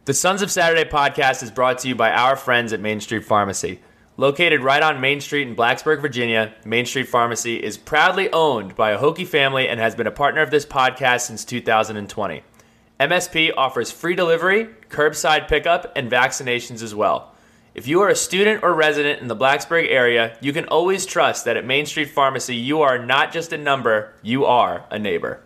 The Sons of Saturday podcast is brought to you by our friends at Main Street Pharmacy. Located right on Main Street in Blacksburg, Virginia, Main Street Pharmacy is proudly owned by a Hokie family and has been a partner of this podcast since 2020. MSP offers free delivery, curbside pickup, and vaccinations as well. If you are a student or resident in the Blacksburg area, you can always trust that at Main Street Pharmacy you are not just a number, you are a neighbor.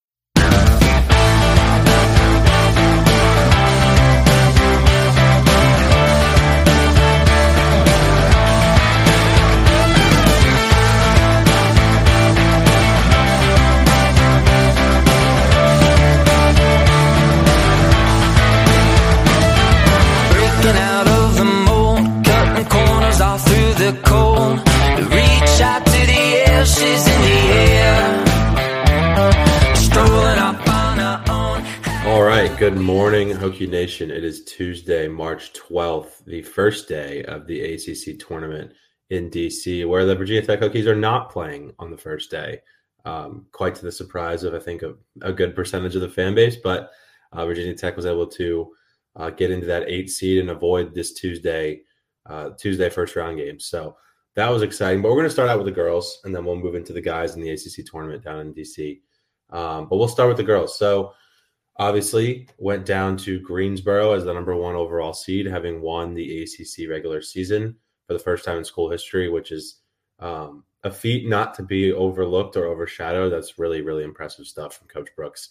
All right, good morning, Hokie Nation. It is Tuesday, March 12th, the first day of the ACC tournament in DC, where the Virginia Tech Hokies are not playing on the first day, quite to the surprise of, I think, a good percentage of the fan base. But Virginia Tech was able to get into that 8th seed and avoid this Tuesday first round game. So that was exciting. But we're going to start out with the girls, and then we'll move into the guys in the ACC tournament down in DC. But we'll start with the girls. So obviously went down to Greensboro as the number one overall seed, having won the ACC regular season for the first time in school history, which is a feat not to be overlooked or overshadowed. That's really, really impressive stuff from Coach Brooks.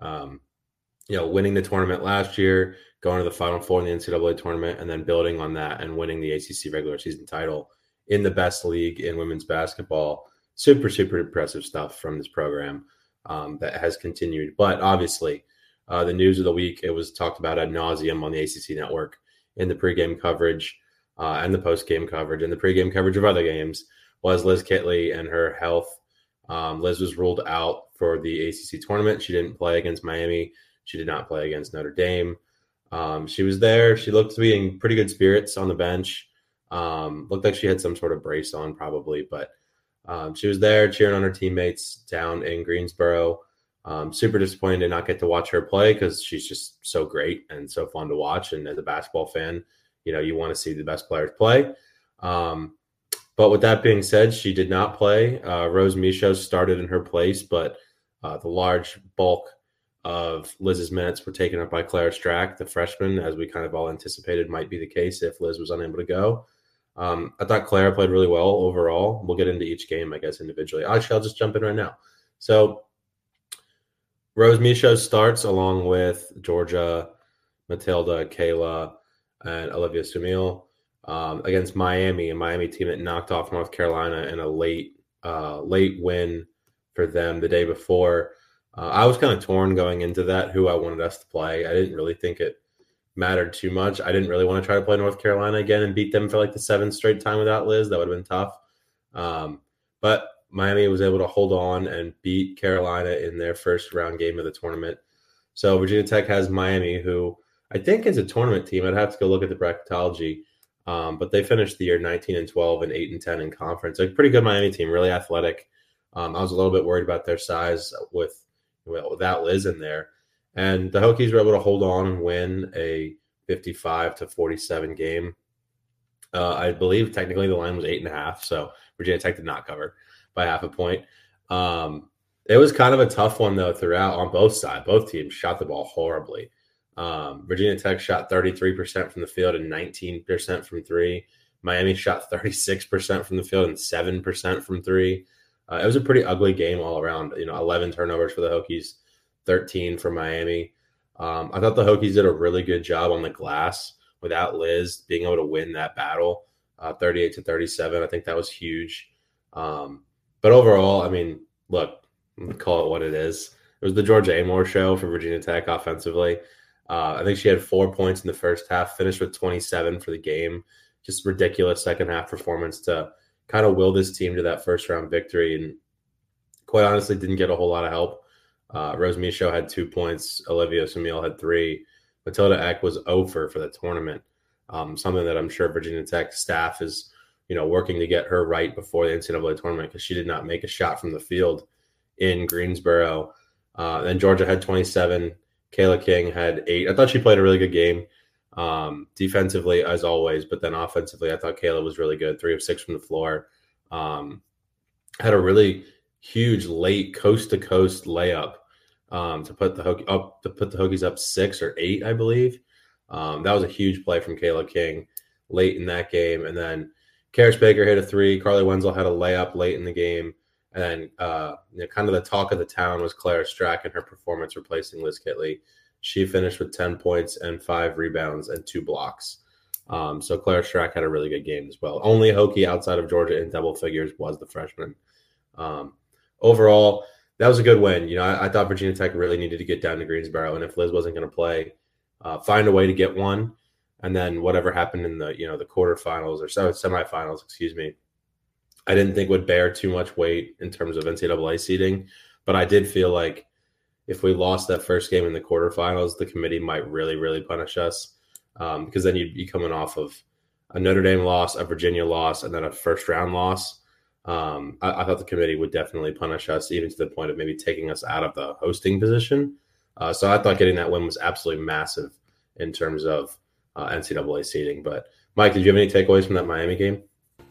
Winning the tournament last year, going to the Final Four in the NCAA tournament, and then building on that and winning the ACC regular season title in the best league in women's basketball. Super, super impressive stuff from this program that has continued. But obviously, the news of the week, it was talked about ad nauseum on the ACC network in the pregame coverage and the postgame coverage and the pregame coverage of other games, was Liz Kitley and her health. Liz was ruled out for the ACC tournament. She didn't play against Miami. She did not play against Notre Dame. She was there. She looked to be in pretty good spirits on the bench. Looked like she had some sort of brace on probably, but she was there cheering on her teammates down in Greensboro. Super disappointed to not get to watch her play because she's just so great and so fun to watch. And as a basketball fan, you want to see the best players play. But with that being said, she did not play. Rose Michaud started in her place, but the large bulk of Liz's minutes were taken up by Clara Strack, the freshman, as we kind of all anticipated might be the case if Liz was unable to go. I thought Clara played really well overall. We'll get into each game, I guess, individually. Actually, I'll just jump in right now. So Rose Michaud starts along with Georgia, Matilda, Kayla, and Olivia Sumil against Miami, a Miami team that knocked off North Carolina in a late win for them the day before. I was kind of torn going into that, who I wanted us to play. I didn't really think it mattered too much. I didn't really want to try to play North Carolina again and beat them for like the 7th straight time without Liz. That would have been tough. But Miami was able to hold on and beat Carolina in their first round game of the tournament. So Virginia Tech has Miami, who I think is a tournament team. I'd have to go look at the bracketology. But they finished the year 19-12 and 8-10 in conference. A pretty good Miami team, really athletic. I was a little bit worried about their size without Liz in there. And the Hokies were able to hold on and win a 55-47 game. I believe technically the line was 8.5, so Virginia Tech did not cover by half a point. It was kind of a tough one, though, throughout on both sides. Both teams shot the ball horribly. Virginia Tech shot 33% from the field and 19% from three. Miami shot 36% from the field and 7% from three. It was a pretty ugly game all around. 11 turnovers for the Hokies, 13 for Miami. I thought the Hokies did a really good job on the glass without Liz being able to win that battle, 38-37. I think that was huge. But overall, I mean, look, call it what it is. It was the Georgia Amore show for Virginia Tech offensively. I think she had 4 points in the first half, finished with 27 for the game. Just ridiculous second half performance to kind of will this team to that first round victory. And quite honestly, didn't get a whole lot of help. Rose Michaud had 2 points. Olivia Sumil had 3. Matilda Eck was 0 for the tournament. Something that I'm sure Virginia Tech staff is, working to get her right before the NCAA tournament because she did not make a shot from the field in Greensboro. Then Georgia had 27. Kayla King had 8. I thought she played a really good game defensively, as always, but then offensively, I thought Kayla was really good. 3 of 6 from the floor. Had a really huge late coast-to-coast layup to put the Hokies up 6 or 8, I believe. That was a huge play from Kayla King late in that game. And then Karis Baker hit a 3. Carly Wenzel had a layup late in the game. And then kind of the talk of the town was Clara Strack and her performance replacing Liz Kitley. She finished with 10 points and 5 rebounds and 2 blocks. So Clara Strack had a really good game as well. Only Hokie outside of Georgia in double figures was the freshman. Overall, that was a good win. I thought Virginia Tech really needed to get down to Greensboro, and if Liz wasn't going to play, find a way to get one. And then whatever happened in the the quarterfinals or semifinals, excuse me, I didn't think would bear too much weight in terms of NCAA seeding. But I did feel like if we lost that first game in the quarterfinals, the committee might really, really punish us because then you'd be coming off of a Notre Dame loss, a Virginia loss, and then a first-round loss. I thought the committee would definitely punish us, even to the point of maybe taking us out of the hosting position. So I thought getting that win was absolutely massive in terms of NCAA seeding. But Mike, did you have any takeaways from that Miami game?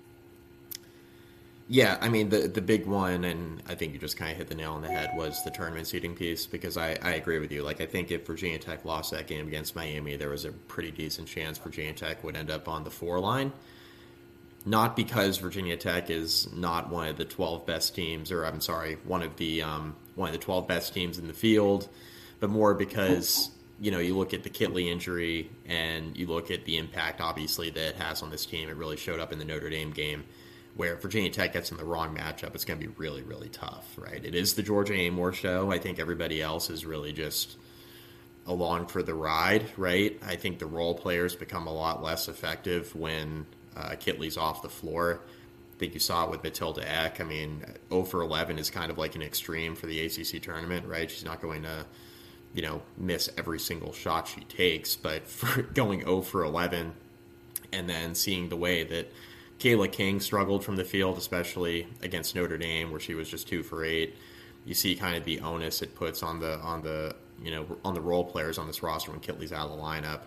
Yeah, I mean, the big one, and I think you just kind of hit the nail on the head, was the tournament seeding piece, because I agree with you. Like, I think if Virginia Tech lost that game against Miami, there was a pretty decent chance Virginia Tech would end up on the 4 line. Not because Virginia Tech is not one of the 12 best teams, or I'm sorry, one of the 12 best teams in the field, but more because you look at the Kitley injury and you look at the impact, obviously, that it has on this team. It really showed up in the Notre Dame game, where if Virginia Tech gets in the wrong matchup, it's going to be really, really tough, right? It is the Georgia Amoore show. I think everybody else is really just along for the ride, right? I think the role players become a lot less effective when Kitley's off the floor. I think you saw it with Matilda Eck. I mean, 0 for 11 is kind of like an extreme for the ACC tournament, right? She's not going to, miss every single shot she takes, but for going 0 for 11 and then seeing the way that Kayla King struggled from the field, especially against Notre Dame, where she was just 2 for 8. You see kind of the onus it puts on the role players on this roster when Kitley's out of the lineup.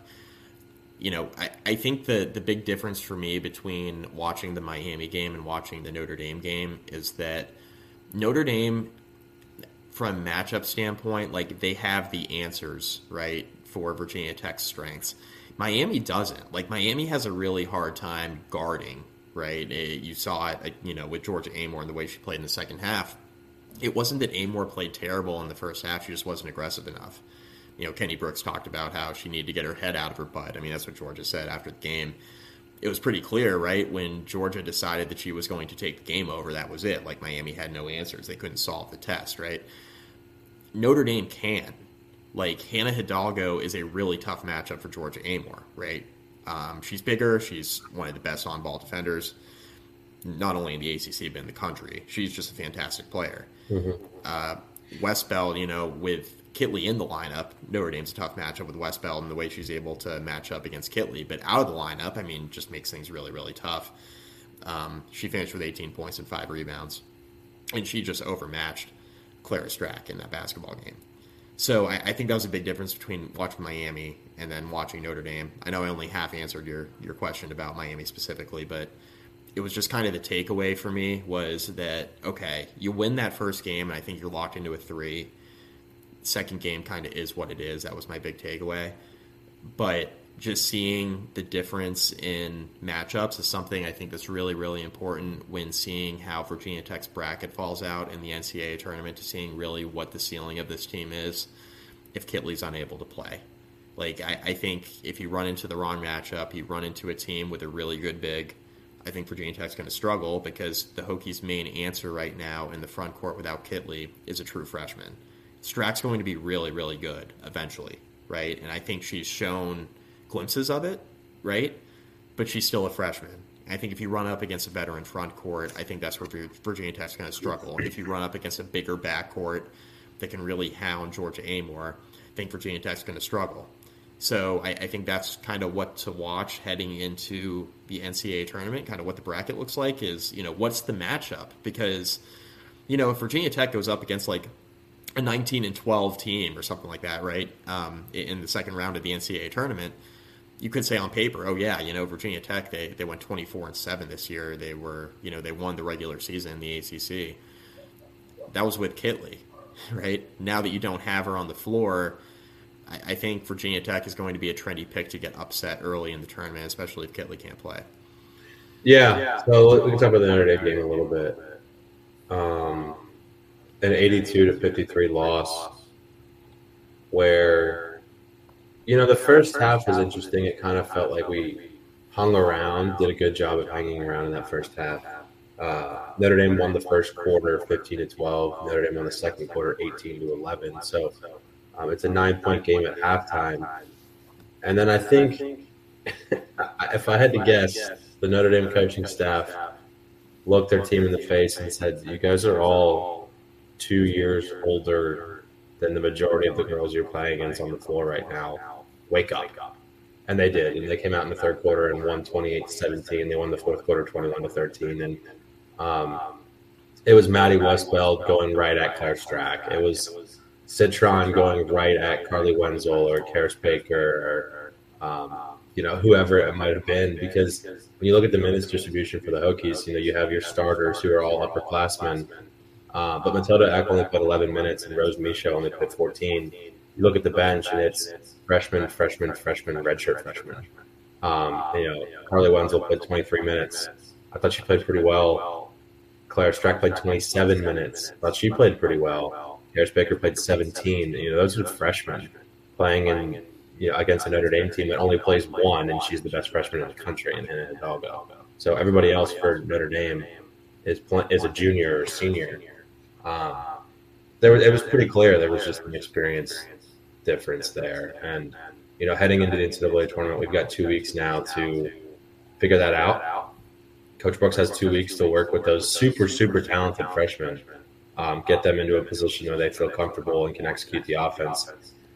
I think the big difference for me between watching the Miami game and watching the Notre Dame game is that Notre Dame, from a matchup standpoint, like, they have the answers, right, for Virginia Tech's strengths. Miami doesn't. Like, Miami has a really hard time guarding, right? You saw it, with Georgia Amoore and the way she played in the second half. It wasn't that Amoore played terrible in the first half. She just wasn't aggressive enough. Kenny Brooks talked about how she needed to get her head out of her butt. I mean, that's what Georgia said after the game. It was pretty clear, right? When Georgia decided that she was going to take the game over, that was it. Like, Miami had no answers. They couldn't solve the test, right? Notre Dame can. Like, Hannah Hidalgo is a really tough matchup for Georgia Amoore, right? She's bigger. She's one of the best on-ball defenders, not only in the ACC, but in the country. She's just a fantastic player. Mm-hmm. West Bell, with Kitley in the lineup, Notre Dame's a tough matchup with West Bell and the way she's able to match up against Kitley. But out of the lineup, I mean, just makes things really, really tough. She finished with 18 points and 5 rebounds, and she just overmatched Clara Strack in that basketball game. So I think that was a big difference between watching Miami and then watching Notre Dame. I know I only half answered your question about Miami specifically, but it was just kind of the takeaway for me was that, okay, you win that first game, and I think you're locked into a 3. Second game kind of is what it is. That was my big takeaway. But just seeing the difference in matchups is something I think that's really, really important when seeing how Virginia Tech's bracket falls out in the NCAA tournament, to seeing really what the ceiling of this team is if Kitley's unable to play. Like, I think if you run into the wrong matchup, you run into a team with a really good big, I think Virginia Tech's going to struggle, because the Hokies' main answer right now in the front court without Kitley is a true freshman. Strack's going to be really, really good eventually, right? And I think she's shown glimpses of it, right? But she's still a freshman. I think if you run up against a veteran front court, I think that's where Virginia Tech's going to struggle. If you run up against a bigger backcourt that can really hound Georgia Amoore, I think Virginia Tech's going to struggle. So I think that's kind of what to watch heading into the NCAA tournament, kind of what the bracket looks like is, what's the matchup? Because, if Virginia Tech goes up against, like, a 19-12 team or something like that, right? In the second round of the NCAA tournament, you could say on paper, oh yeah, Virginia Tech, they went 24-7 this year. They were, they won the regular season in the ACC. That was with Kitley, right? Now that you don't have her on the floor, I think Virginia Tech is going to be a trendy pick to get upset early in the tournament, especially if Kitley can't play. Yeah. So we can talk about the Notre Dame game a little bit. An 82-53 loss where, the first half was interesting. It kind of felt like we hung around, did a good job of hanging around in that first half. Notre Dame won the first quarter 15-12. Notre Dame won the second quarter 18-11. So it's a 9-point game at halftime. And then I think, if I had to guess, the Notre Dame coaching staff looked their team in the face and said, you guys are all 2 years older than the majority of the girls you're playing against on the floor right now. Wake up. And they did. And they came out in the third quarter and won 28-17. They won the fourth quarter 21-13. And it was Maddie Westbeld going right at Claire Strack. It was Citron going right at Carly Wenzel or Karis Baker or whoever it might have been. Because when you look at the minutes distribution for the Hokies, you have your starters who are all upperclassmen. But Matilda Eck only played 11 minutes and Rose Misha only played 14. You look at the bench and it's freshman, redshirt freshman. Carly Wenzel played 23 minutes. I thought she played pretty well. Claire Strack played 27 minutes. I thought she played pretty well. Karis Baker played 17. Those are freshmen playing in against a Notre Dame team that only plays one, and she's the best freshman in the country in Hidalgo. So everybody else for Notre Dame is a junior or senior. It was pretty clear there was just an experience difference there. And, heading into the NCAA tournament, we've got 2 weeks now to figure that out. Coach Brooks has 2 weeks to work with those super, super talented freshmen, get them into a position where they feel comfortable and can execute the offense,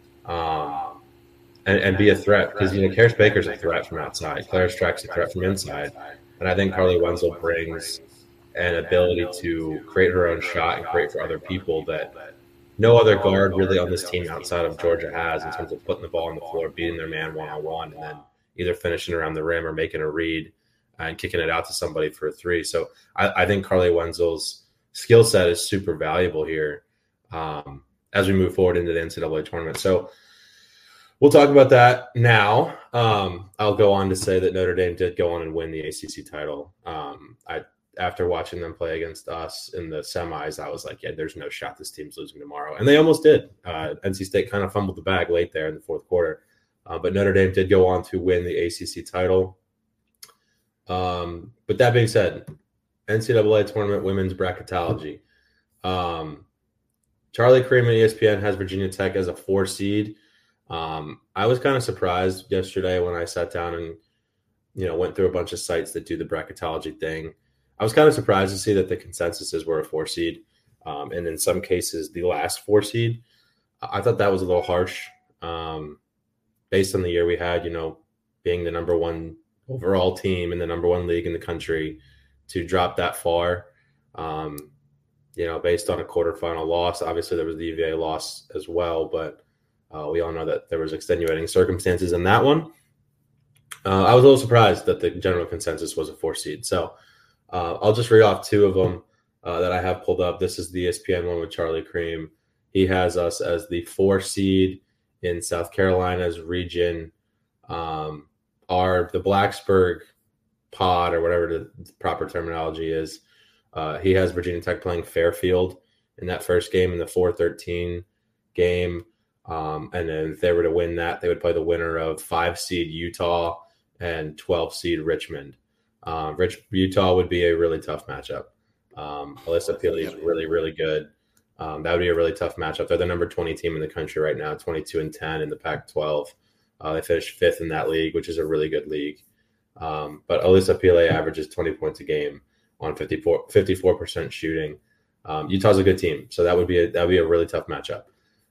and be a threat. Because, Karis Baker's a threat from outside. Claire Strack's a threat from inside. And I think Carly Wenzel brings an ability to create her own shot and create for other people that no other guard really on this team outside of Georgia has, in terms of putting the ball on the floor, beating their man one-on-one, and then either finishing around the rim or making a read and kicking it out to somebody for a three. So I think Carly Wenzel's skill set is super valuable here as we move forward into the NCAA tournament. So we'll talk about that now. I'll go on to say that Notre Dame did go on and win the ACC title. After watching them play against us in the semis, I was like, yeah, there's no shot this team's losing tomorrow. And they almost did. NC State kind of fumbled the bag late there in the fourth quarter. But Notre Dame did go on to win the ACC title. But that being said, NCAA tournament women's bracketology. Charlie Cream at ESPN has Virginia Tech as a 4 seed. I was kind of surprised yesterday when I sat down and, went through a bunch of sites that do the bracketology thing. I was kind of surprised to see that the consensuses were a 4 seed, and in some cases the last 4 seed. I thought that was a little harsh, based on the year we had, being the number 1 overall team in the number 1 league in the country, to drop that far, based on a quarterfinal loss. Obviously there was the UVA loss as well, but we all know that there was extenuating circumstances in that one. I was a little surprised that the general consensus was a 4 seed. So I'll just read off 2 of them that I have pulled up. This is the ESPN one with Charlie Cream. He has us as the 4 seed in South Carolina's region. The Blacksburg pod, or whatever the proper terminology is, he has Virginia Tech playing Fairfield in that first game, in the 4-13 game. And then if they were to win that, they would play the winner of 5 seed Utah and 12 seed Richmond. Utah would be a really tough matchup. Alyssa Peely is really, really good. That would be a really tough matchup. They're the number 20 team in the country right now, 22-10 in the Pac-12. They finished 5th in that league, which is a really good league. But Alyssa Peely averages 20 points a game on 54% shooting. Utah's a good team, so that would be a really tough matchup.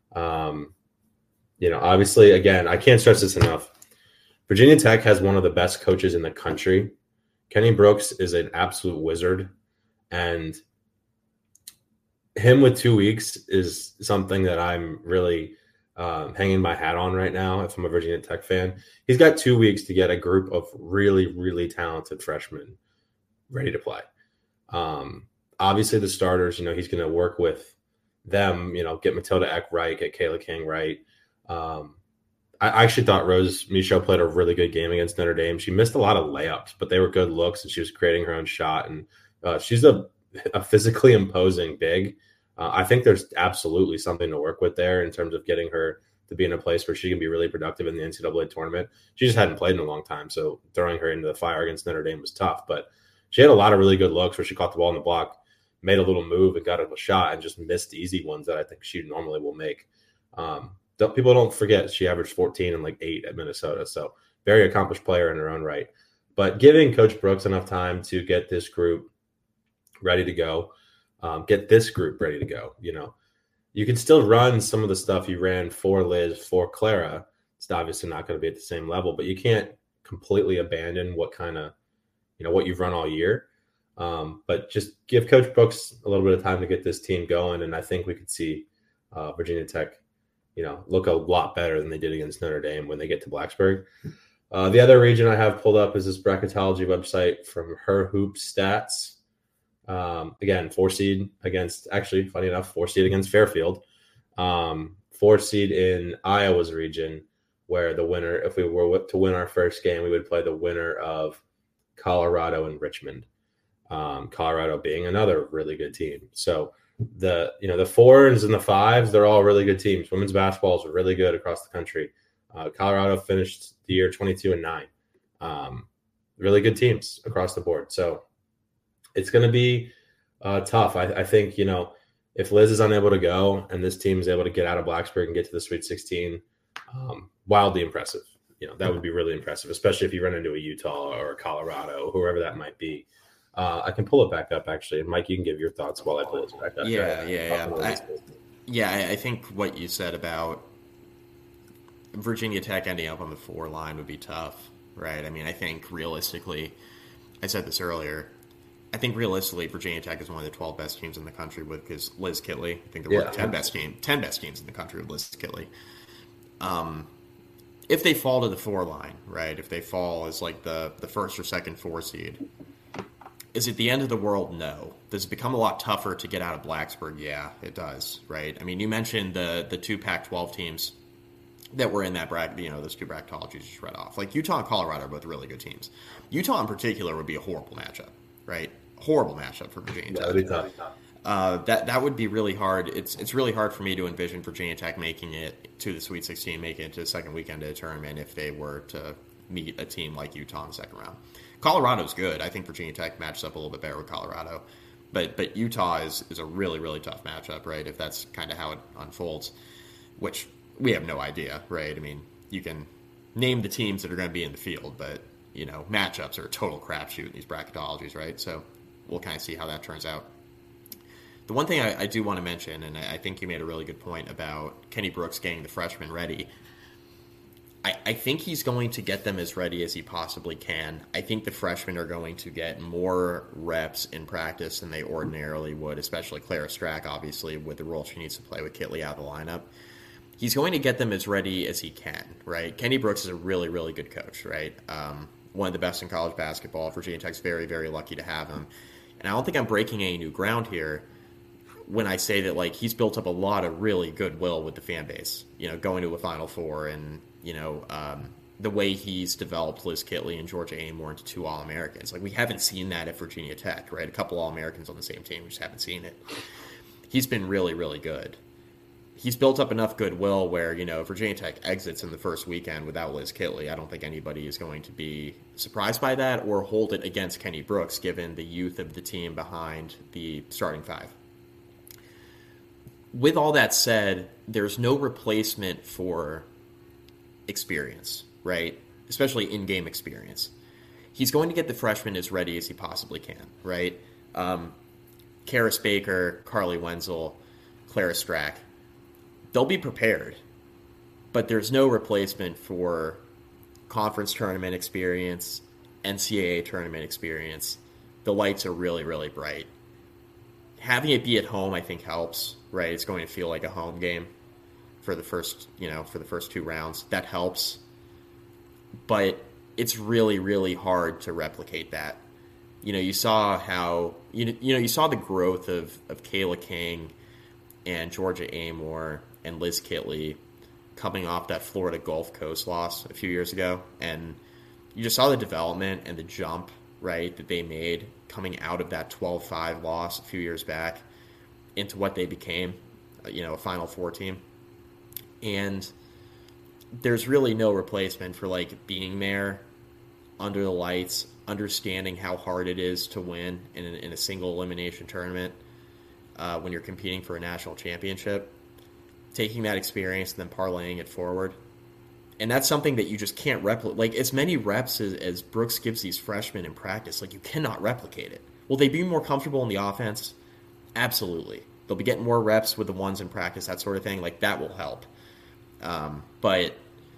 Obviously, again, I can't stress this enough. Virginia Tech has one of the best coaches in the country. Kenny Brooks is an absolute wizard. And him with 2 weeks is something that I'm really hanging my hat on right now. If I'm a Virginia Tech fan, he's got 2 weeks to get a group of really, really talented freshmen ready to play. Obviously, the starters, he's going to work with them. Get Matilda Eck right, get Kayla King right. I actually thought Rose Michaud played a really good game against Notre Dame. She missed a lot of layups, but they were good looks, and she was creating her own shot. And she's a physically imposing big. I think there's absolutely something to work with there in terms of getting her to be in a place where she can be really productive in the NCAA tournament. She just hadn't played in a long time, so throwing her into the fire against Notre Dame was tough. But she had a lot of really good looks where she caught the ball in the block, made a little move and got a shot, and just missed easy ones that I think she normally will make. People don't forget she averaged 14 and 8 at Minnesota, so very accomplished player in her own right. But giving Coach Brooks enough time to get this group ready to go, you can still run some of the stuff you ran for Liz, for Clara. It's obviously not going to be at the same level, but you can't completely abandon what you've run all year. But just give Coach Brooks a little bit of time to get this team going, and I think we could see Virginia Tech look a lot better than they did against Notre Dame when they get to Blacksburg. The other region I have pulled up is this bracketology website from Her Hoop Stats. Again, 4 seed against, actually, funny enough, 4 seed against Fairfield. 4 seed in Iowa's region, where the winner, if we were to win our first game, we would play the winner of Colorado and Richmond. Colorado being another really good team. So the 4s and the 5s, they're all really good teams. Women's basketball is really good across the country. Colorado finished the year 22-9. Really good teams across the board. So it's going to be tough. I think, if Liz is unable to go and this team is able to get out of Blacksburg and get to the Sweet 16, wildly impressive. That would be really impressive, especially if you run into a Utah or a Colorado, whoever that might be. I can pull it back up, actually. And, Mike, you can give your thoughts while I pull it back up. I think what you said about Virginia Tech ending up on the 4 line would be tough, right? I mean, I think realistically, I said this earlier, I think realistically Virginia Tech is one of the 12 best teams in the country with Liz Kitley. I think they're one of the 10 best teams in the country with Liz Kitley. If they fall to the 4 line, right, if they fall as the first or second 4 seed, is it the end of the world? No. Does it become a lot tougher to get out of Blacksburg? Yeah, it does, right? I mean, you mentioned the 2 Pac-12 teams that were in that bracket, those 2 bracketologies you just read off. Utah and Colorado are both really good teams. Utah in particular would be a horrible matchup, right? Horrible matchup for Virginia Tech. That would be tough. That would be really hard. It's really hard for me to envision Virginia Tech making it to the Sweet 16, making it to the second weekend of the tournament if they were to meet a team like Utah in the second round. Colorado's good. I think Virginia Tech matches up a little bit better with Colorado. But Utah is a really, really tough matchup, right, if that's kind of how it unfolds, which we have no idea, right? I mean, you can name the teams that are going to be in the field, but, matchups are a total crapshoot in these bracketologies, right? So we'll kind of see how that turns out. The one thing I do want to mention, and I think you made a really good point about Kenny Brooks getting the freshmen ready, I think he's going to get them as ready as he possibly can. I think the freshmen are going to get more reps in practice than they ordinarily would, especially Clara Strack, obviously, with the role she needs to play with Kitley out of the lineup. He's going to get them as ready as he can, right? Kenny Brooks is a really, really good coach, right? One of the best in college basketball. Virginia Tech's very, very lucky to have him. And I don't think I'm breaking any new ground here when I say that, he's built up a lot of really goodwill with the fan base, going to a Final Four and, the way he's developed Liz Kitley and Georgia Amoore into 2 All-Americans. We haven't seen that at Virginia Tech, right? A couple All-Americans on the same team, we just haven't seen it. He's been really, really good. He's built up enough goodwill where, if Virginia Tech exits in the first weekend without Liz Kitley, I don't think anybody is going to be surprised by that or hold it against Kenny Brooks, given the youth of the team behind the starting 5. With all that said, there's no replacement for experience, right? Especially in-game experience. He's going to get the freshmen as ready as he possibly can, right? Karis Baker, Carly Wenzel, Clara Strack, they'll be prepared, but there's no replacement for conference tournament experience, NCAA tournament experience. The lights are really, really bright. having it be at home, I think helps, right? It's going to feel like a home game for the first 2 rounds. That helps. But it's really, really hard to replicate that. You saw how, you saw the growth of Kayla King and Georgia Amor and Liz Kitley coming off that Florida Gulf Coast loss a few years ago. And you just saw the development and the jump, right, that they made coming out of that 12-5 loss a few years back into what they became, a Final Four team. And there's really no replacement for, like, being there under the lights, understanding how hard it is to win in a single elimination tournament when you're competing for a national championship, taking that experience and then parlaying it forward. And that's something that you just can't replicate. Like, as many reps as Brooks gives these freshmen in practice, like, you cannot replicate it. Will they be more comfortable in the offense? Absolutely. They'll be getting more reps with the ones in practice, that sort of thing. Like, that will help. But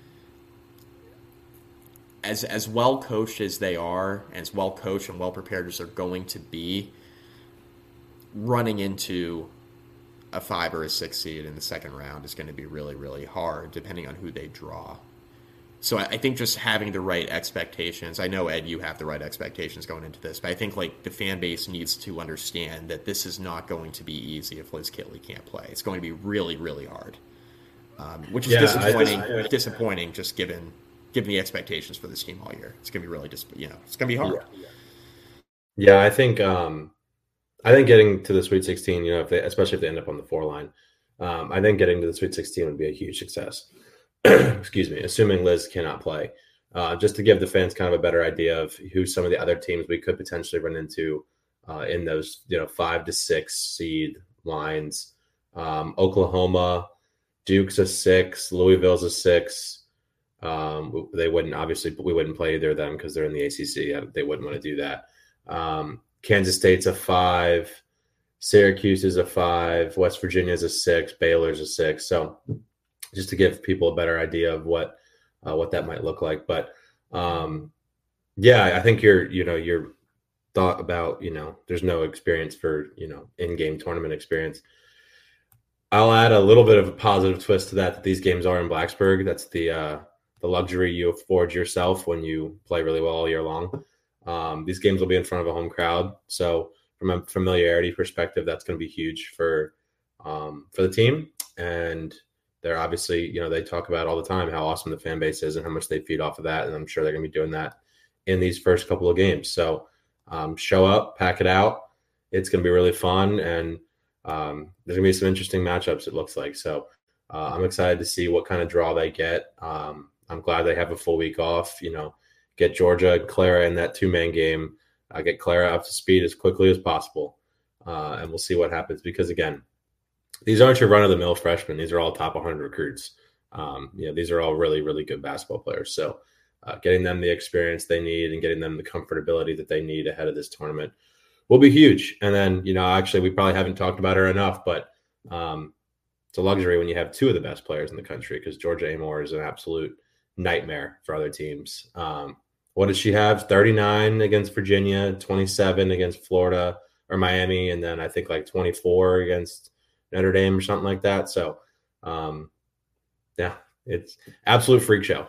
as well coached as they are, and as well coached and well prepared as they're going to be, running into a 5 or a 6 seed in the second round is going to be really, really hard, depending on who they draw. So I think just having the right expectations. I know, Ed, you have the right expectations going into this, but I think, like, the fan base needs to understand that this is not going to be easy if Liz Kitley can't play. It's going to be really, really hard. Which is disappointing, just given the expectations for this team all year. It's going to be really it's going to be hard. Yeah, I think getting to the Sweet 16, especially if they end up on the 4 line, I think getting to the Sweet 16 would be a huge success. Excuse me, assuming Liz cannot play, just to give the fans kind of a better idea of who some of the other teams we could potentially run into in those 5 to 6 seed lines. Oklahoma, Duke's a 6, Louisville's a 6. They wouldn't, obviously, we wouldn't play either of them because they're in the ACC. They wouldn't want to do that. Kansas State's a 5, Syracuse is a 5, West Virginia's a 6, Baylor's a 6. So just to give people a better idea of what that might look like. But I think your thought about, there's no experience for, in-game tournament experience. I'll add a little bit of a positive twist to that these games are in Blacksburg. That's the luxury you afford yourself when you play really well all year long. These games will be in front of a home crowd. So from a familiarity perspective, that's going to be huge for the team. And they're obviously, they talk about all the time how awesome the fan base is and how much they feed off of that. And I'm sure they're going to be doing that in these first couple of games. So show up, pack it out. It's going to be really fun. And there's going to be some interesting matchups, it looks like. So I'm excited to see what kind of draw they get. I'm glad they have a full week off, get Georgia and Clara in that 2-man game, get Clara up to speed as quickly as possible. And we'll see what happens because, again, these aren't your run-of-the-mill freshmen. These are all top 100 recruits. These are all really, really good basketball players. So getting them the experience they need and getting them the comfortability that they need ahead of this tournament will be huge. And then, actually, we probably haven't talked about her enough, but it's a luxury when you have 2 of the best players in the country because Georgia Amor is an absolute nightmare for other teams. What does she have? 39 against Virginia, 27 against Florida or Miami, and then I think like 24 against Notre Dame or something like that. So, it's absolute freak show.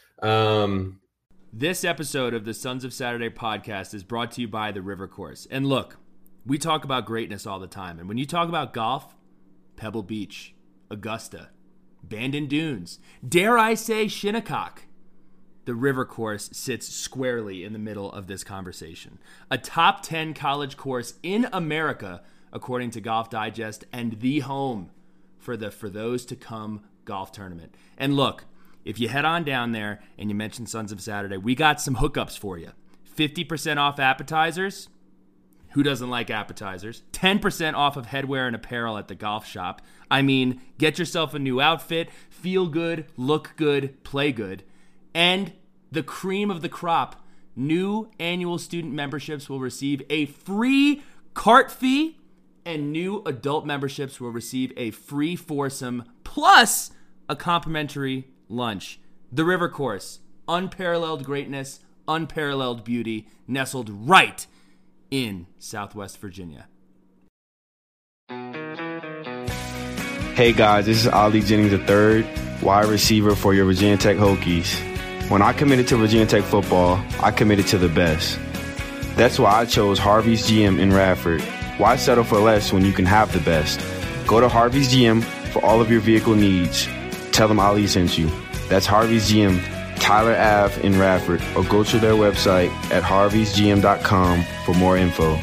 This episode of the Sons of Saturday podcast is brought to you by the River Course. And look, we talk about greatness all the time. And when you talk about golf, Pebble Beach, Augusta, Bandon Dunes, dare I say Shinnecock, the River Course sits squarely in the middle of this conversation. A top 10 college course in America, according to Golf Digest, and the home for the For Those to Come golf tournament. And look, if you head on down there and you mention Sons of Saturday, we got some hookups for you. 50% off appetizers. Who doesn't like appetizers? 10% off of headwear and apparel at the golf shop. I mean, get yourself a new outfit, feel good, look good, play good. And the cream of the crop, new annual student memberships will receive a free cart fee, and new adult memberships will receive a free foursome plus a complimentary lunch. The River Course, unparalleled greatness, unparalleled beauty, nestled right in Southwest Virginia. Hey guys, this is Ali Jennings III, wide receiver for your Virginia Tech Hokies. When I committed to Virginia Tech football, I committed to the best. That's why I chose Harvey's GM in Radford. Why settle for less when you can have the best? Go to Harvey's GM for all of your vehicle needs. Tell them Ali sent you. That's Harvey's GM, Tyler Ave in Radford, or go to their website at harveysgm.com for more info.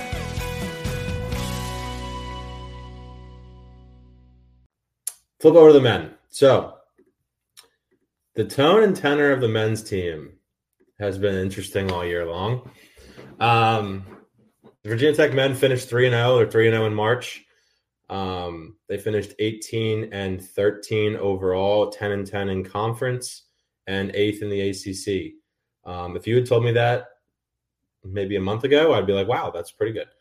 Flip over to the men. So, the tone and tenor of the men's team has been interesting all year long. The Virginia Tech men finished 3-0 or 3-0 in March. They finished 18-13 overall, 10-10 in conference, and 8th in the ACC. If you had told me that maybe a month ago, I'd be like, wow, that's pretty good.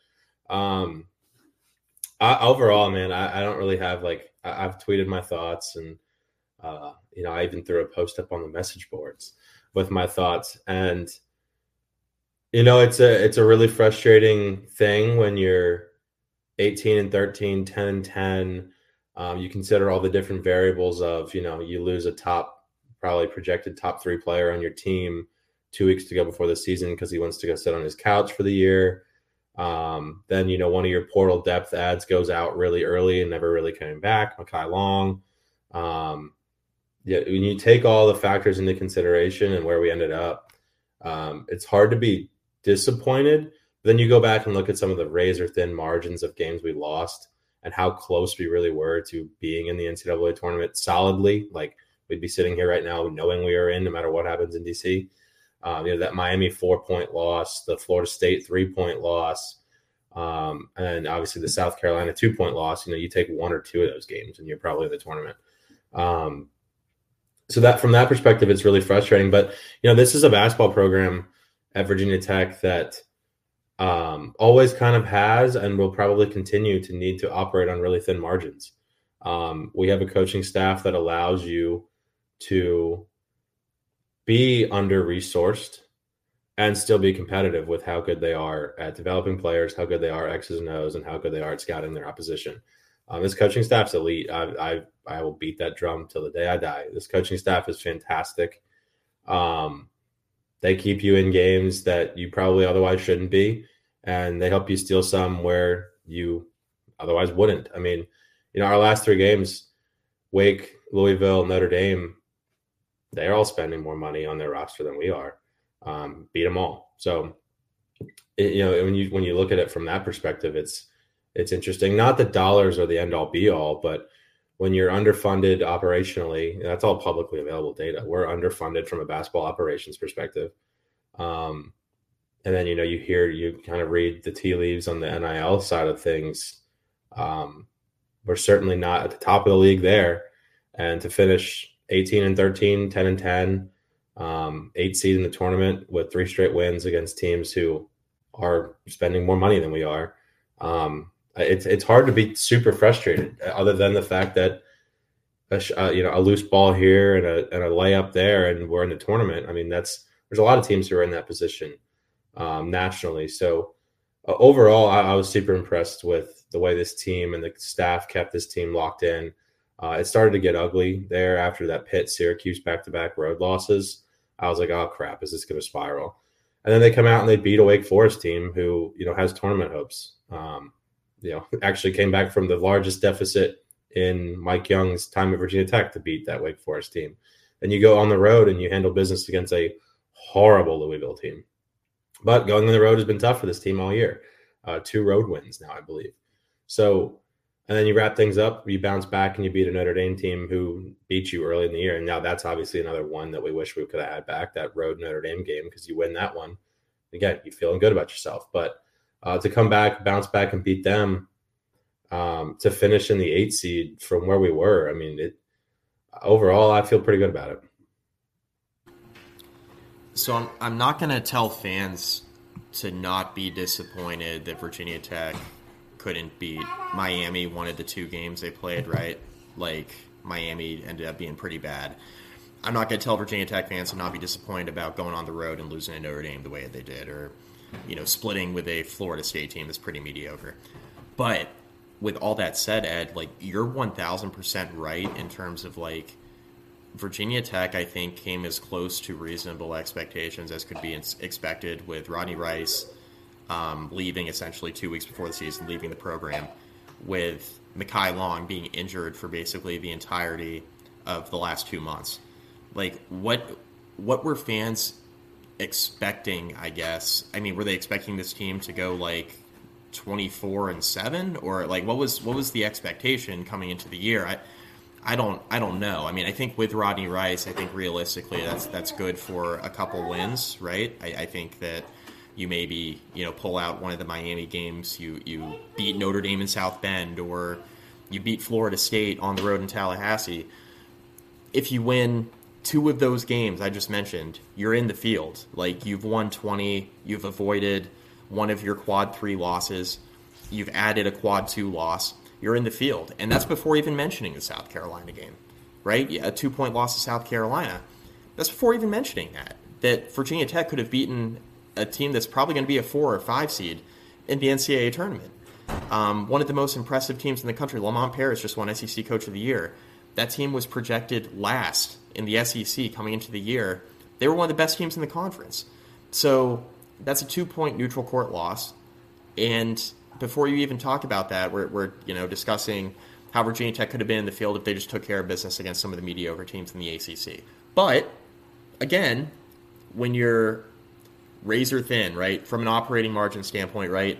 Overall, man, I don't really have I've tweeted my thoughts, and I even threw a post up on the message boards with my thoughts. And it's a really frustrating thing when you're 18-13, 10-10. You consider all the different variables of you lose a probably projected top 3 player on your team 2 weeks to go before the season because he wants to go sit on his couch for the year. Then, one of your portal depth ads goes out really early and never really coming back, Mekhi Long. When you take all the factors into consideration and where we ended up, it's hard to be disappointed. But then you go back and look at some of the razor thin margins of games we lost and how close we really were to being in the NCAA tournament solidly. Like, we'd be sitting here right now knowing we are in no matter what happens in DC. That Miami 4-point loss, the Florida State 3-point loss, and obviously the South Carolina 2-point loss. You take 1 or 2 of those games and you're probably in the tournament. So that from that perspective, it's really frustrating. But, this is a basketball program at Virginia Tech that always kind of has and will probably continue to need to operate on really thin margins. We have a coaching staff that allows you to be under-resourced and still be competitive with how good they are at developing players, how good they are X's and O's, and how good they are at scouting their opposition. This coaching staff's elite. I will beat that drum till the day I die. This coaching staff is fantastic. They keep you in games that you probably otherwise shouldn't be, and they help you steal some where you otherwise wouldn't. I mean, our last 3 games, Wake, Louisville, Notre Dame, they're all spending more money on their roster than we are. Beat them all. So, when you look at it from that perspective, it's interesting. Not that dollars are the end all be all, but when you're underfunded operationally, that's all publicly available data. We're underfunded from a basketball operations perspective. And then, you kind of read the tea leaves on the NIL side of things. We're certainly not at the top of the league there. And to finish 18-13, 10-10, 8 seed in the tournament with 3 straight wins against teams who are spending more money than we are. It's hard to be super frustrated, other than the fact that a loose ball here and a layup there, and we're in the tournament. I mean, there's a lot of teams who are in that position nationally. So overall, I was super impressed with the way this team and the staff kept this team locked in. It started to get ugly there after that Pitt Syracuse back-to-back road losses. I was like, oh crap, is this going to spiral? And then they come out and they beat a Wake Forest team who, has tournament hopes. Actually came back from the largest deficit in Mike Young's time at Virginia Tech to beat that Wake Forest team. And you go on the road and you handle business against a horrible Louisville team. But going on the road has been tough for this team all year. 2 road wins now, I believe. So, and then you wrap things up, you bounce back and you beat a Notre Dame team who beat you early in the year. And now that's obviously another one that we wish we could have had back, that road Notre Dame game, because you win that one. Again, you're feeling good about yourself. But to come back, bounce back and beat them, to finish in the 8 seed from where we were, I mean, overall, I feel pretty good about it. So I'm not going to tell fans to not be disappointed that Virginia Tech couldn't beat Miami one of the 2 games they played, right? Like, Miami ended up being pretty bad. I'm not going to tell Virginia Tech fans to not be disappointed about going on the road and losing to Notre Dame the way they did, or splitting with a Florida State team that's pretty mediocre. But with all that said, Ed, like you're 1000% right in terms of like Virginia Tech, I think, came as close to reasonable expectations as could be expected with Rodney Rice leaving essentially 2 weeks before the season, leaving the program, with Mekhi Long being injured for basically the entirety of the last 2 months. Like, what were fans expecting, I guess? I mean, were they expecting this team to go like 24-7, or like what was the expectation coming into the year? I don't know. I mean, I think with Rodney Rice, I think realistically that's good for a couple wins, right? I think that you maybe, pull out one of the Miami games, you beat Notre Dame in South Bend, or you beat Florida State on the road in Tallahassee. If you win 2 of those games I just mentioned, you're in the field. Like, you've won 20, you've avoided one of your quad 3 losses, you've added a quad 2 loss, you're in the field. And that's before even mentioning the South Carolina game, right? Yeah, a 2-point loss to South Carolina. That's before even mentioning that Virginia Tech could have beaten a team that's probably going to be a 4 or 5 seed in the NCAA tournament. One of the most impressive teams in the country, Lamont Paris, just won SEC Coach of the Year. That team was projected last in the SEC coming into the year. They were one of the best teams in the conference. So that's a 2-point neutral court loss. And before you even talk about that, we're discussing how Virginia Tech could have been in the field if they just took care of business against some of the mediocre teams in the ACC. But, again, when you're razor thin, right, from an operating margin standpoint, right,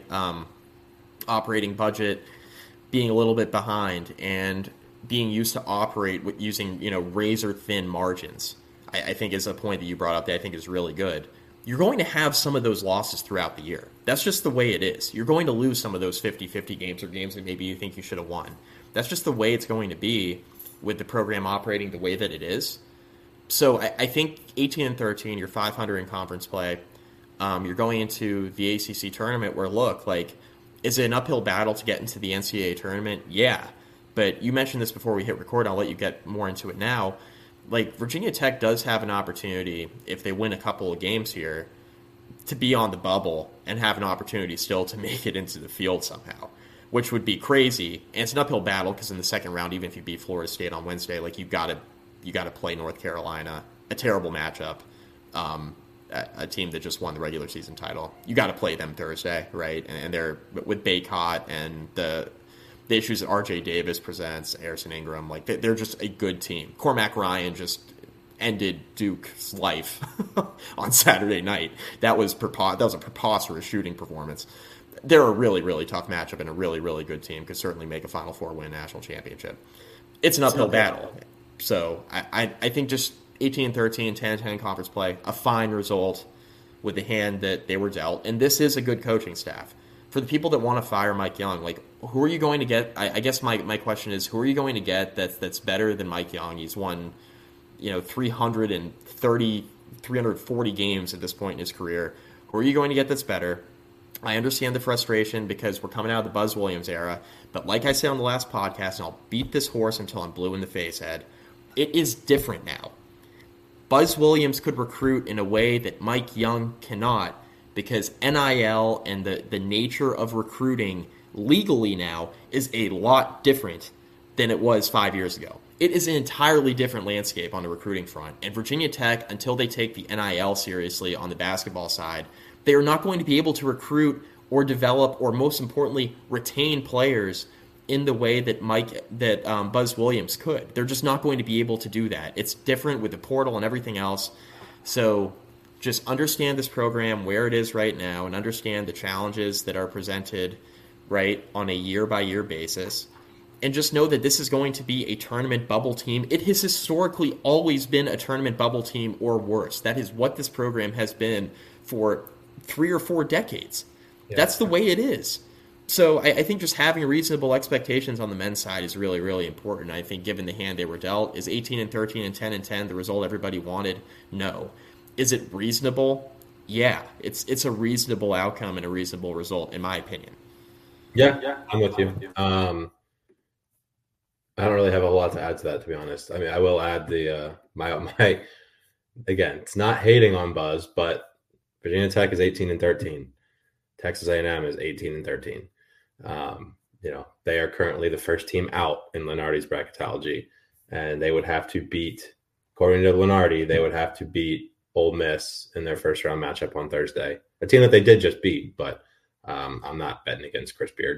operating budget being a little bit behind and being used to operate with using, razor thin margins, I think is a point that you brought up that I think is really good. You're going to have some of those losses throughout the year. That's just the way it is. You're going to lose some of those 50-50 games or games that maybe you think you should have won. That's just the way it's going to be with the program operating the way that it is. So I think 18-13, you're 500 in conference play. You're going into the ACC tournament where, look, like, is it an uphill battle to get into the NCAA tournament? Yeah. But you mentioned this before we hit record. I'll let you get more into it now. Like, Virginia Tech does have an opportunity, if they win a couple of games here, to be on the bubble and have an opportunity still to make it into the field somehow, which would be crazy. And it's an uphill battle because in the second round, even if you beat Florida State on Wednesday, like, you got to play North Carolina, a terrible matchup, a team that just won the regular season title. You got to play them Thursday, right? And they're with Baycott and the issues that RJ Davis presents, Harrison Ingram, like they're just a good team. Cormac Ryan just ended Duke's life on Saturday night. That was a preposterous shooting performance. They're a really, really tough matchup and a really, really good team. Could certainly make a Final Four win national championship. It's an uphill battle. So I think just 18-13, 10-10 conference play, a fine result with the hand that they were dealt. And this is a good coaching staff. For the people that want to fire Mike Young, like, who are you going to get? I guess my question is, who are you going to get that's better than Mike Young? He's won, 340 games at this point in his career. Who are you going to get that's better? I understand the frustration because we're coming out of the Buzz Williams era. But like I said on the last podcast, and I'll beat this horse until I'm blue in the face, Ed, it is different now. Buzz Williams could recruit in a way that Mike Young cannot, because NIL and the nature of recruiting legally now is a lot different than it was 5 years ago. It is an entirely different landscape on the recruiting front. And Virginia Tech, until they take the NIL seriously on the basketball side, they are not going to be able to recruit or develop or, most importantly, retain players in the way that Buzz Williams could. They're just not going to be able to do that. It's different with the portal and everything else. So just understand this program where it is right now and understand the challenges that are presented, right, on a year-by-year basis. And just know that this is going to be a tournament bubble team. It has historically always been a tournament bubble team or worse. That is what this program has been for 3 or 4 decades. Yeah. That's the way it is. So I think just having reasonable expectations on the men's side is really, really important. I think given the hand they were dealt, is 18-13 and 10-10 the result everybody wanted? No. Is it reasonable? Yeah. It's a reasonable outcome and a reasonable result, in my opinion. Yeah, I'm with you. I don't really have a lot to add to that, to be honest. I mean, I will add the my again, it's not hating on Buzz, but Virginia Tech is 18-13. Texas A&M is 18-13. they are currently the first team out in Lunardi's bracketology, and they would have to beat, according to Lunardi, they would have to beat Ole Miss in their first round matchup on Thursday. A team that they did just beat, but I'm not betting against Chris Beard.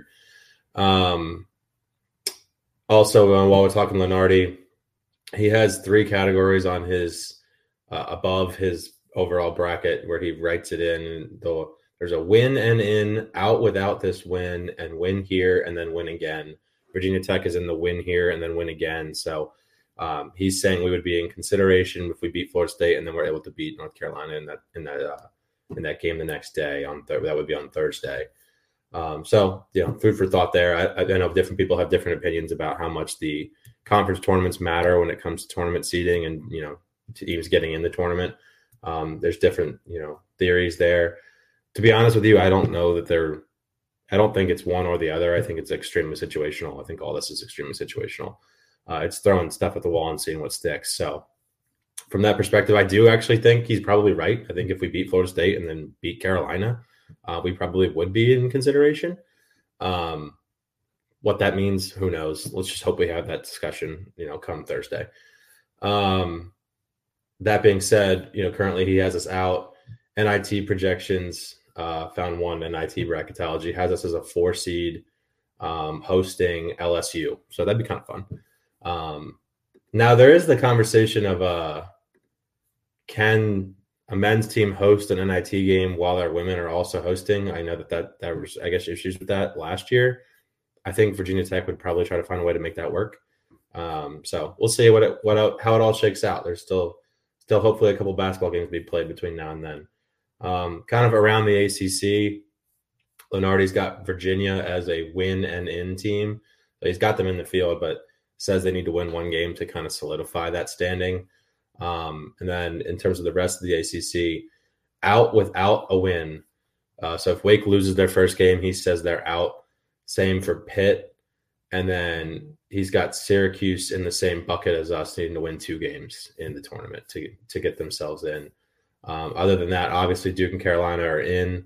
Also, while we're talking Lunardi, he has 3 categories on his above his overall bracket where he writes it in. There's a win and in, out without this win, and win here and then win again. Virginia Tech is in the win here and then win again. So he's saying we would be in consideration if we beat Florida State and then we're able to beat North Carolina in that game the next day. That would be on Thursday. So food for thought there. I know different people have different opinions about how much the conference tournaments matter when it comes to tournament seeding and teams getting in the tournament. There's different theories there. To be honest with you, I don't know that I don't think it's one or the other. I think it's extremely situational. I think all this is extremely situational. It's throwing stuff at the wall and seeing what sticks. So from that perspective, I do actually think he's probably right. I think if we beat Florida State and then beat Carolina, we probably would be in consideration. What that means, who knows? Let's just hope we have that discussion, come Thursday. That being said, currently he has us out. NIT projections, found one NIT bracketology, has us as a 4 seed hosting LSU. So that'd be kind of fun. Now there is the conversation of can a men's team host an NIT game while our women are also hosting? I know that was, I guess, issues with that last year. I think Virginia Tech would probably try to find a way to make that work. So we'll see how it all shakes out. There's still hopefully a couple basketball games to be played between now and then. Kind of around the ACC, Lunardi's got Virginia as a win and in team. So he's got them in the field, but says they need to win one game to kind of solidify that standing. And then in terms of the rest of the ACC, out without a win. So if Wake loses their first game, he says they're out. Same for Pitt. And then he's got Syracuse in the same bucket as us, needing to win 2 games in the tournament to get themselves in. Other than that, obviously Duke and Carolina are in.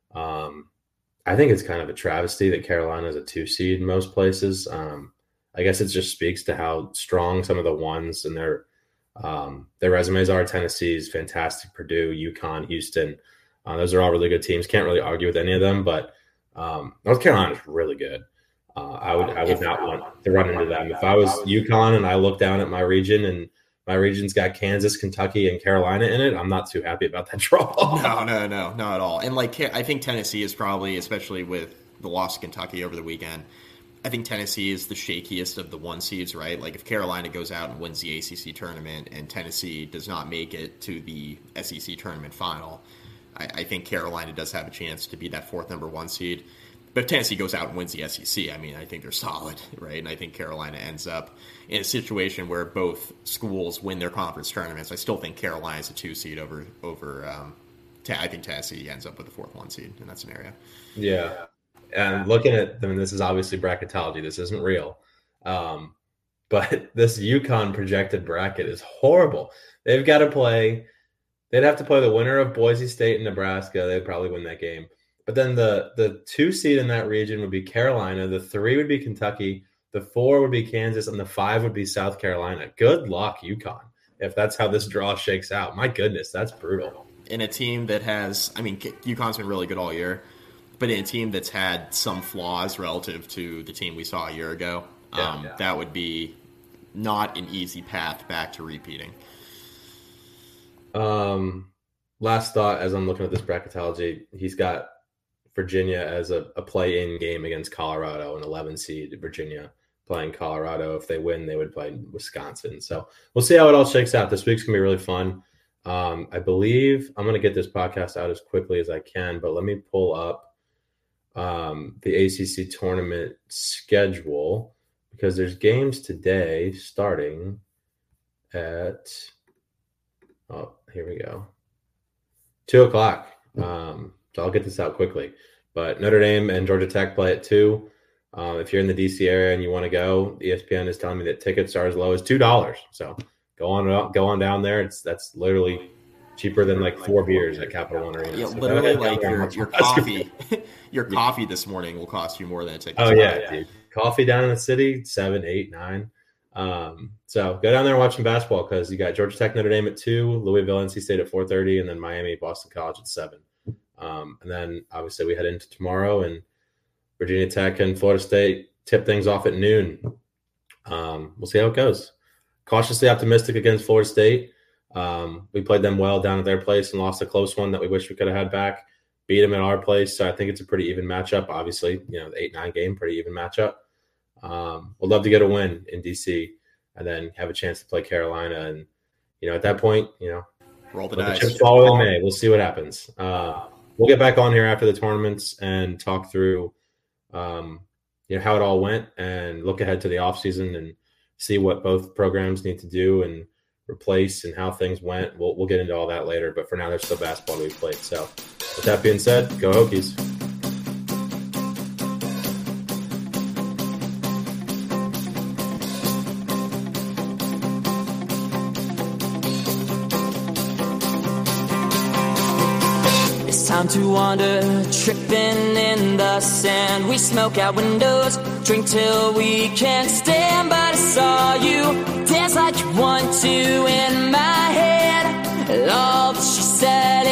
I think it's kind of a travesty that Carolina is a 2 seed in most places. I guess it just speaks to how strong some of the ones and their resumes are. Tennessee's fantastic, Purdue, UConn, Houston. Those are all really good teams. Can't really argue with any of them, but North Carolina is really good. I would not want to run into them. If I was UConn and I look down at my region and my region's got Kansas, Kentucky, and Carolina in it, I'm not too happy about that draw. No, not at all. And I think Tennessee is probably, especially with the loss to Kentucky over the weekend, I think Tennessee is the shakiest of the 1 seeds, right? Like if Carolina goes out and wins the ACC tournament and Tennessee does not make it to the SEC tournament final, I think Carolina does have a chance to be that 4th number 1 seed. But if Tennessee goes out and wins the SEC, I think they're solid, right? And I think Carolina ends up in a situation where both schools win their conference tournaments. I still think Carolina is a 2 seed over. I think Tennessee ends up with a 4th 1 seed in that scenario. Yeah. And looking at them, this is obviously bracketology. This isn't real. But this UConn projected bracket is horrible. They'd have to play the winner of Boise State and Nebraska. They'd probably win that game. But then the 2 seed in that region would be Carolina. The 3 would be Kentucky. The 4 would be Kansas. And the 5 would be South Carolina. Good luck, UConn, if that's how this draw shakes out. My goodness, that's brutal. In a team that has – UConn's been really good all year. But in a team that's had some flaws relative to the team we saw a year ago, that would be not an easy path back to repeating. Last thought as I'm looking at this bracketology, he's got Virginia as a play-in game against Colorado, an 11 seed Virginia playing Colorado. If they win, they would play Wisconsin. So we'll see how it all shakes out. This week's going to be really fun. I believe I'm going to get this podcast out as quickly as I can, but let me pull up the ACC tournament schedule because there's games today starting at here we go, 2:00. So I'll get this out quickly. But Notre Dame and Georgia Tech play at 2. If you're in the DC area and you want to go, ESPN is telling me that tickets are as low as $2. So go on down there. That's literally cheaper than like 4 beers at Capital One Arena. Yeah, So literally, like your coffee, your coffee this morning will cost you more than a ticket. Oh yeah, dude. Coffee down in the city, 7, 8, 9. So go down there and watch some basketball because you got Georgia Tech, Notre Dame at 2, Louisville, NC State at 4:30, and then Miami, Boston College at 7. And then obviously we head into tomorrow, and Virginia Tech and Florida State tip things off at noon. We'll see how it goes. Cautiously optimistic against Florida State. We played them well down at their place and lost a close one that we wish we could have had back. Beat them at our place, so I think it's a pretty even matchup. Obviously, the 8-9 game, pretty even matchup. We'd love to get a win in DC and then have a chance to play Carolina. And, at that point, roll the let dice. the chips fall in May. We'll see what happens. We'll get back on here after the tournaments and talk through, how it all went and look ahead to the offseason and see what both programs need to do and replace and how things went. We'll get into all that later. But for now, there's still basketball to be played. So with that being said, go Hokies. Time to wander, tripping in the sand. We smoke out windows, drink till we can't stand. But I saw you dance like you want to in my head. And all that she said